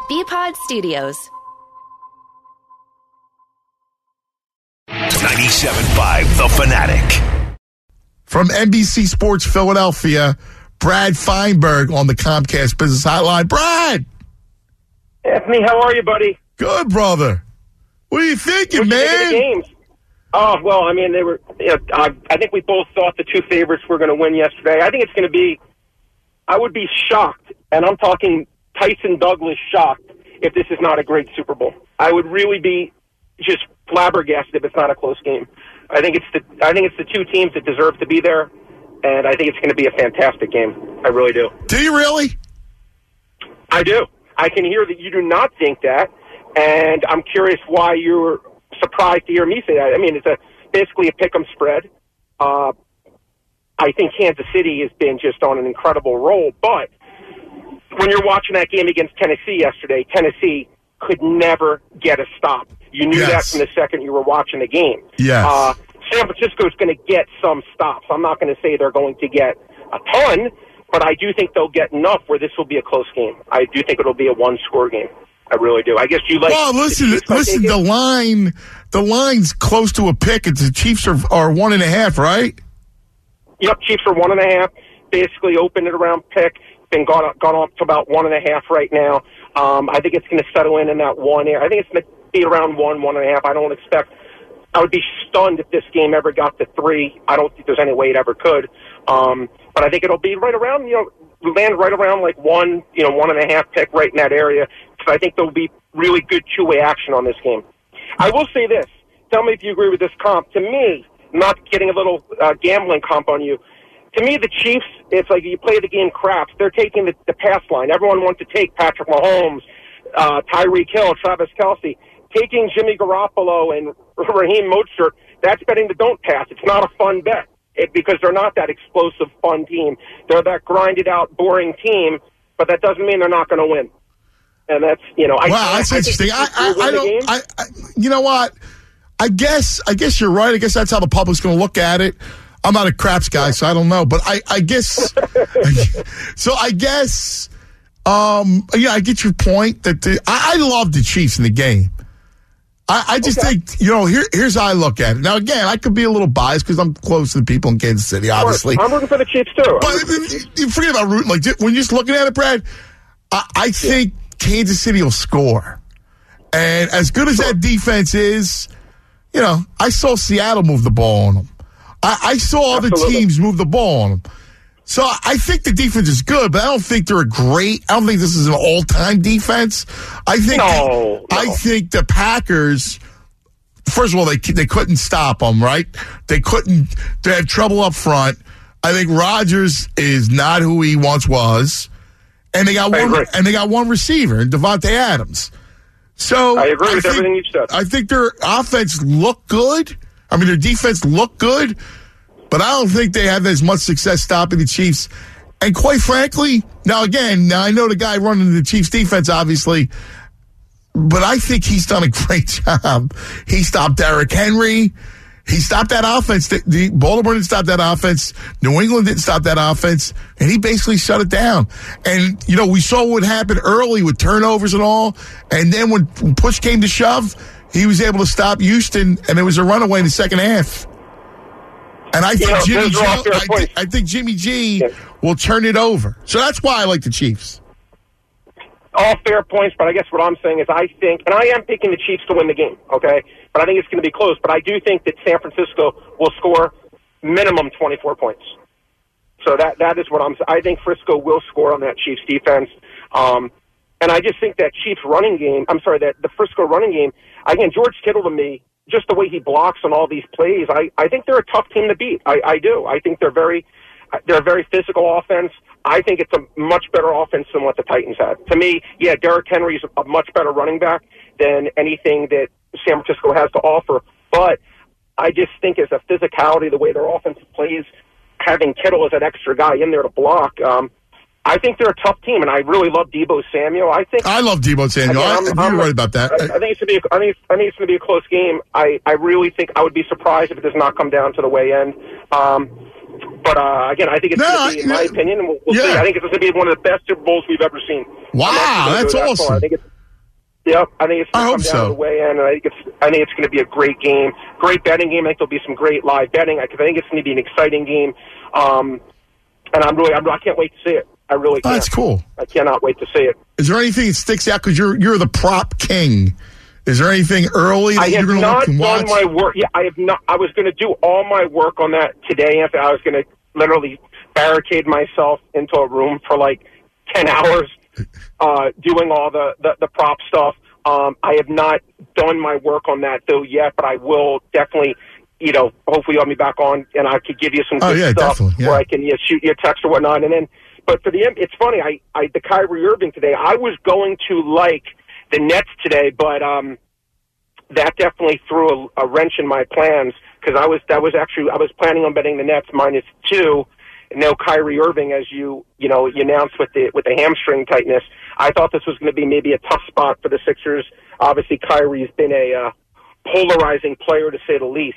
BPod Studios. 97.5 The Fanatic. From NBC Sports Philadelphia, Brad Feinberg on the Comcast Business Hotline. Brad! Anthony, how are you, buddy? Good, brother. What are you thinking, What did you think of the man? games? Oh, well, I mean, they were. I think we both thought the two favorites were going to win yesterday. I think it's going to be. I would be shocked, and I'm talking Tyson Douglas shocked, if this is not a great Super Bowl. I would really be just flabbergasted if it's not a close game. I think it's the two teams that deserve to be there, and I think it's going to be a fantastic game. I really do. Do you really? I do. I can hear that you do not think that, and I'm curious why you're surprised to hear me say that. I mean, it's basically a pick'em spread. I think Kansas City has been just on an incredible roll, but when you're watching that game against Tennessee yesterday, Tennessee could never get a stop. You knew that from the second you were watching the game. Yes. San Francisco's going to get some stops. I'm not going to say they're going to get a ton, but I do think they'll get enough where this will be a close game. I do think it'll be a one-score game. I really do. I guess you like. Well, listen. The line's close to a pick. The Chiefs are 1.5, right? Yep, Chiefs are 1.5. Basically, opened it around pick. Been gone up to about 1.5 right now. I think it's going to settle in that one area. I think it's going to be around 1.5. I don't expect. I would be stunned if this game ever got to 3. I don't think there's any way it ever could. But I think it'll be right around. Land right around like 1.5 pick right in that area. Because I think there'll be really good two-way action on this game. I will say this. Tell me if you agree with this comp. To me, not getting a little gambling comp on you. To me, the Chiefs, it's like you play the game craps. They're taking the pass line. Everyone wants to take Patrick Mahomes, Tyreek Hill, Travis Kelce. Taking Jimmy Garoppolo and Raheem Mostert, that's betting the don't pass. It's not a fun bet because they're not that explosive, fun team. They're that grinded-out, boring team, but that doesn't mean they're not going to win. And that's, that's interesting. You know what? I guess you're right. I guess that's how the public's going to look at it. I'm not a craps guy, so I don't know. But I guess so. I guess I get your point that I love the Chiefs in the game. I just think here's how I look at it. Now again, I could be a little biased because I'm close to the people in Kansas City. Obviously, I'm rooting for the Chiefs too. But you forget about rooting. Like when you're just looking at it, Brad, I think Kansas City will score, and as good as that defense is. I saw Seattle move the ball on them. I saw other teams move the ball on them. So I think the defense is good, but I don't think they're I don't think this is an all-time defense. I think I think the Packers, first of all, they couldn't stop them, right? They had trouble up front. I think Rodgers is not who he once was. And they got one receiver, Devontae Adams. So I agree with everything you said. I think their offense looked good. I mean, their defense looked good, but I don't think they have as much success stopping the Chiefs. And quite frankly, now I know the guy running the Chiefs defense, obviously, but I think he's done a great job. He stopped Derrick Henry. He stopped that offense. Baltimore didn't stop that offense. New England didn't stop that offense. And he basically shut it down. And, we saw what happened early with turnovers and all. And then when push came to shove, he was able to stop Houston, and it was a runaway in the second half. And I think Jimmy G will turn it over. So that's why I like the Chiefs. All fair points, but I guess what I'm saying is I think, and I am picking the Chiefs to win the game, okay? But I think it's going to be close. But I do think that San Francisco will score minimum 24 points. So that is what I think Frisco will score on that Chiefs defense. And I just think that Chiefs running game, that the Frisco running game, again, George Kittle to me, just the way he blocks on all these plays, I think they're a tough team to beat. I do. I think they're a very physical offense. I think it's a much better offense than what the Titans had. To me, Derrick Henry's a much better running back than anything that San Francisco has to offer. But I just think as a physicality, the way their offense plays, having Kittle as an extra guy in there to block, I think they're a tough team, and I really love Deebo Samuel. I love Deebo Samuel. You're right about that. I think it's going to be a close game. I really think I would be surprised if it does not come down to the way end. But again, I think it's going to be, in my opinion, and we'll see. I think it's going to be one of the best Super Bowls we've ever seen. Wow, that's awesome. Yep, I think it's going to come down so. to the way in, and I think it's going to be a great game, great betting game. I think there'll be some great live betting because I think it's going to be an exciting game, and I can't wait to see it. I really can't. That's cool. I cannot wait to see it. Is there anything that sticks out because you're the prop king? Is there anything early that you're going to look and watch? I have not done my work. Yeah, I have not. I was going to do all my work on that today, Anthony. I was going to literally barricade myself into a room for like 10 hours. Doing all the prop stuff. I have not done my work on that though yet, but I will definitely, hopefully you'll have me back on and I could give you some good stuff where I can shoot you a text or whatnot. And then, but for it's funny, the Kyrie Irving today, I was going to like the Nets today, but that definitely threw a wrench in my plans because I was planning on betting the Nets -2. No Kyrie Irving, as you announced with the hamstring tightness. I thought this was going to be maybe a tough spot for the Sixers. Obviously, Kyrie's been a polarizing player to say the least.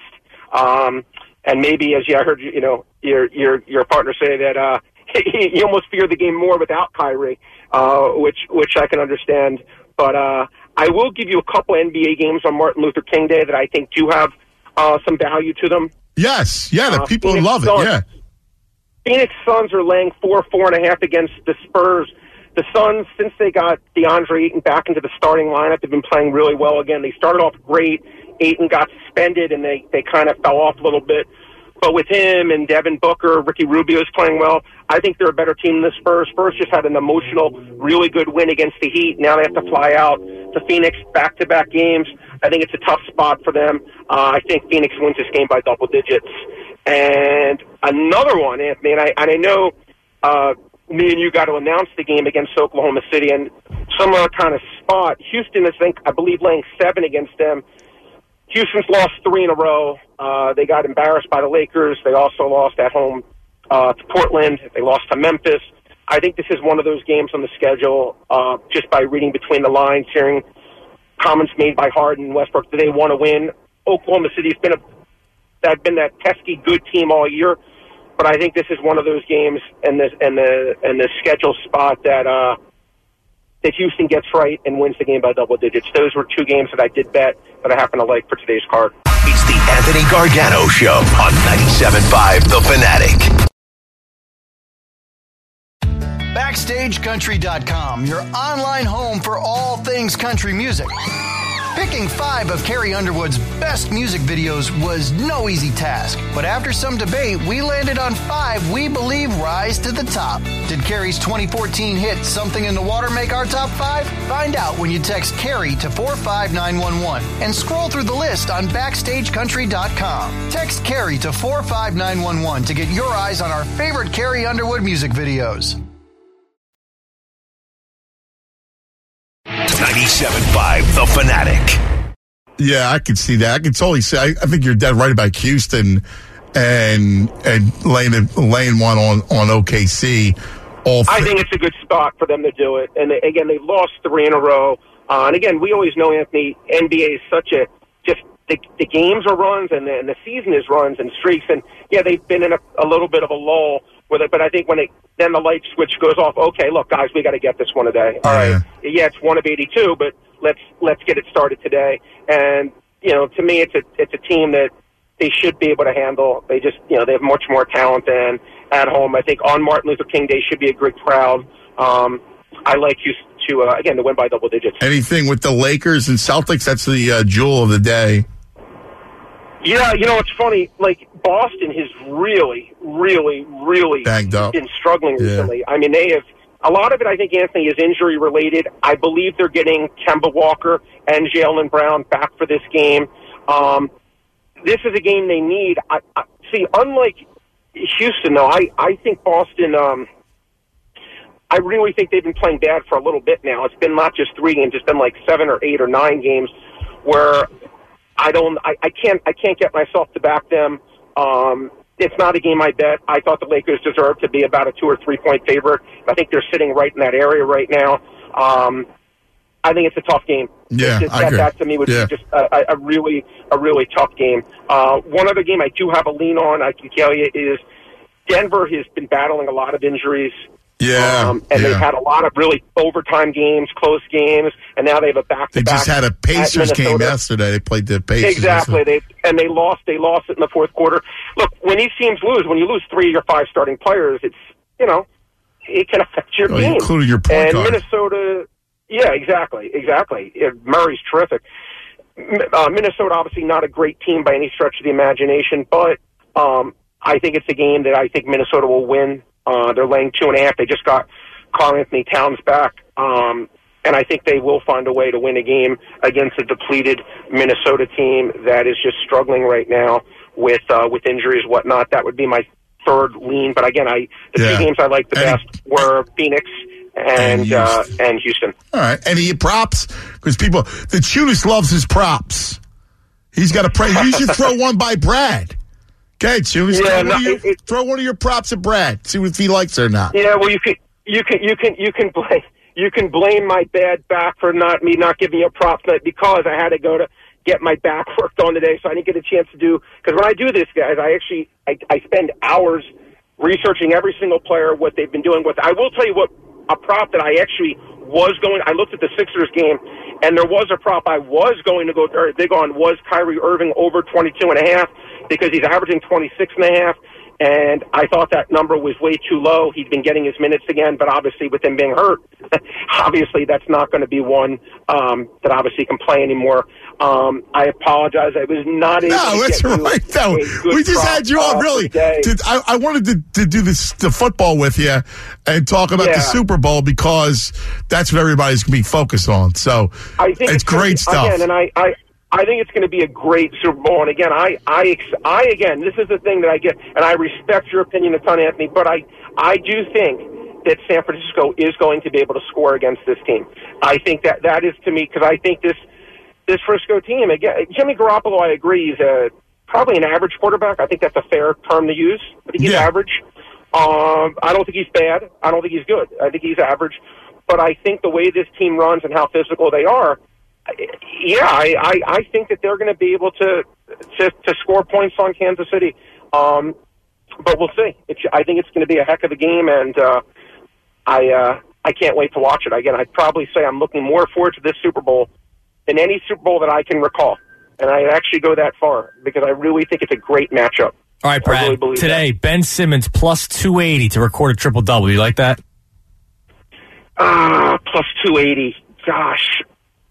And maybe, as I heard your partner say that he almost feared the game more without Kyrie, which I can understand. But I will give you a couple NBA games on Martin Luther King Day that I think do have some value to them. Yes, yeah, the people love it. Yeah. Phoenix Suns are laying 4.5 against the Spurs. The Suns, since they got DeAndre Ayton back into the starting lineup, they've been playing really well again. They started off great. Ayton got suspended, and they kind of fell off a little bit. But with him and Devin Booker, Ricky Rubio is playing well. I think they're a better team than the Spurs. Spurs just had an emotional, really good win against the Heat. Now they have to fly out to Phoenix back-to-back games. I think it's a tough spot for them. I think Phoenix wins this game by double digits. And another one, Anthony, and I know me and you got to announce the game against Oklahoma City, and similar kind of spot. Houston is, I believe, laying 7 against them. Houston's lost 3 in a row. They got embarrassed by the Lakers. They also lost at home to Portland. They lost to Memphis. I think this is one of those games on the schedule, just by reading between the lines, hearing comments made by Harden and Westbrook. Do they want to win? Oklahoma City's been that pesky good team all year, but I think this is one of those games and the schedule spot that Houston gets right and wins the game by double digits. Those were 2 games that I did bet that I happen to like for today's card. It's the Anthony Gargano Show on 97.5 The Fanatic. BackstageCountry.com, your online home for all things country music. Picking 5 of Carrie Underwood's best music videos was no easy task, but after some debate, we landed on 5 we believe rise to the top. Did Carrie's 2014 hit Something in the Water make our top 5? Find out when you text Carrie to 45911 and scroll through the list on BackstageCountry.com. Text Carrie to 45911 to get your eyes on our favorite Carrie Underwood music videos. 97.5 The Fanatic. Yeah, I can see that. I can totally see. I think you're dead right about Houston and laying one on OKC. I think it's a good spot for them to do it. And again, they've lost 3 in a row. And again, we always know, Anthony, NBA is such the games are runs and the season is runs and streaks. And yeah, they've been in a little bit of a lull with it. But I think then the light switch goes off. Okay, look, guys, we got to get this one today. All right. Yeah, it's 1 of 82, but let's get it started today. And to me, it's a team that they should be able to handle. They just they have much more talent than at home. I think on Martin Luther King Day should be a great crowd. I like you to win by double digits. Anything with the Lakers and Celtics? That's the jewel of the day. Yeah, it's funny. Like, Boston has really, really, really banged up, been struggling recently. Yeah. I mean, they have a lot of it. I think, Anthony, is injury related. I believe they're getting Kemba Walker and Jaylen Brown back for this game. This is a game they need. See, unlike Houston, though, I think Boston. I really think they've been playing bad for a little bit now. It's been not just 3 games; it's been like 7 or 8 or 9 games where I can't get myself to back them. It's not a game I bet. I thought the Lakers deserved to be about a 2 or 3 point favorite. I think they're sitting right in that area right now. I think it's a tough game. Yeah, I agree. That to me would be just a really tough game. One other game I do have a lean on, I can tell you, is Denver has been battling a lot of injuries. Yeah. They've had a lot of really overtime games, close games, and now they have a back-to-back. They just had a Pacers game yesterday. They played the Pacers. Exactly. They lost. They lost it in the fourth quarter. Look, when these teams lose, when you lose 3 of your 5 starting players, it's, it can affect your game. Including your point guard. Minnesota, yeah, exactly. Murray's terrific. Minnesota, obviously not a great team by any stretch of the imagination, but I think it's a game that I think Minnesota will win. They're laying 2.5. They just got Karl-Anthony Towns back, and I think they will find a way to win a game against a depleted Minnesota team that is just struggling right now with injuries, whatnot. That would be my third lean. But again, the 2 games I liked the best were Phoenix and Houston. All right. Any props? Because the Chunas loves his props. He's got to pray. You should throw one by Brad. Okay, Chunas, throw one of your props at Brad. See if he likes it or not. Yeah, well, you can blame my bad back for me not giving you a prop tonight because I had to go to get my back worked on today, so I didn't get a chance to do. Because when I do this, guys, I spend hours researching every single player, what they've been doing. I will tell you what a prop that I actually was going. I looked at the Sixers game, and there was a prop I was going to go very big on was Kyrie Irving over 22.5 because he's averaging 26.5. And I thought that number was way too low. He's been getting his minutes again, but obviously with him being hurt, obviously that's not going to be one that obviously can play anymore. I apologize. I was not able to that's get right, though. We just had you on, really. I wanted to do the football with you and talk about the Super Bowl because that's what everybody's going to be focused on. So I think it's great stuff. Again, and I think it's going to be a great Super Bowl. And again, again, this is the thing that I get, and I respect your opinion a ton, Anthony, but I do think that San Francisco is going to be able to score against this team. I think that is, to me, because I think this Frisco team, again, Jimmy Garoppolo, I agree, he's probably an average quarterback. I think that's a fair term to use. I think he's average. I don't think he's bad. I don't think he's good. I think he's average. But I think the way this team runs and how physical they are, I think that they're going to be able to score points on Kansas City. But we'll see. I think it's going to be a heck of a game, and I can't wait to watch it. Again, I'd probably say I'm looking more forward to this Super Bowl than any Super Bowl that I can recall. And I actually go that far because I really think it's a great matchup. All right, Brad, really today, Ben Simmons plus 280 to record a triple-double. You like that? Plus 280. Gosh.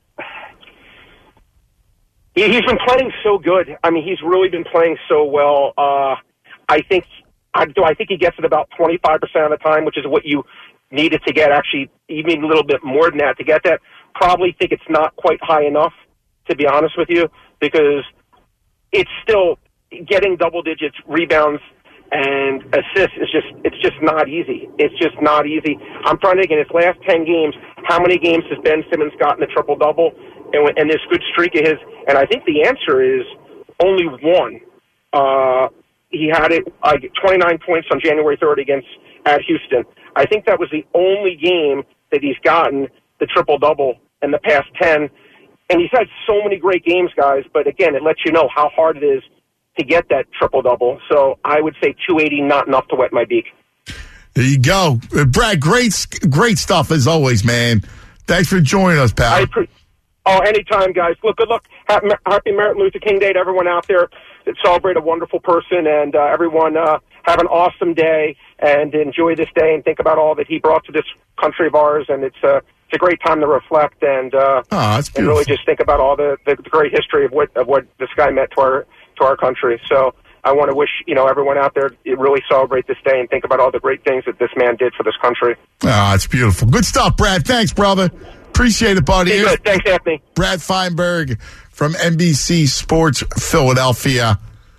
He's been playing so good. I mean, he's really been playing so well. I think he gets it about 25% of the time, which is what you needed to get. Actually, even a little bit more than that to get that. Probably think it's not quite high enough, to be honest with you, because it's still getting double digits, rebounds, and assists it's just not easy. It's just not easy. I'm trying to think in his last 10 games, how many games has Ben Simmons gotten a triple-double and this good streak of his? And I think the answer is only one. He had it 29 points on January 3rd at Houston. I think that was the only game that he's gotten the triple-double in the past 10. And he's had so many great games, guys, but again, it lets you know how hard it is to get that triple-double. So I would say 280, not enough to wet my beak. There you go. Brad, great stuff as always, man. Thanks for joining us, pal. Anytime, guys. Look, good luck. Happy Martin Luther King Day to everyone out there. Celebrate a wonderful person, and everyone have an awesome day and enjoy this day and think about all that he brought to this country of ours. And it's a great time to reflect and really just think about all the great history of what this guy meant to our country. So I want to wish everyone out there really celebrate this day and think about all the great things that this man did for this country. It's beautiful. Good stuff, Brad. Thanks, brother. Appreciate it, buddy. Good. Thanks, Anthony. Brad Feinberg from NBC Sports Philadelphia.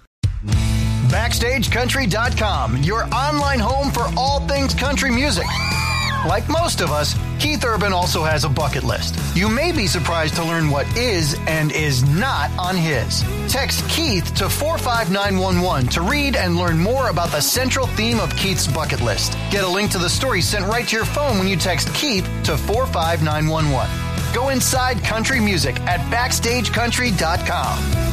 BackstageCountry.com, your online home for all things country music. Like most of us, Keith Urban also has a bucket list. You may be surprised to learn what is and is not on his. Text Keith to 45911 to read and learn more about the central theme of Keith's bucket list. Get a link to the story sent right to your phone when you text Keith to 45911. Go inside country music at BackstageCountry.com.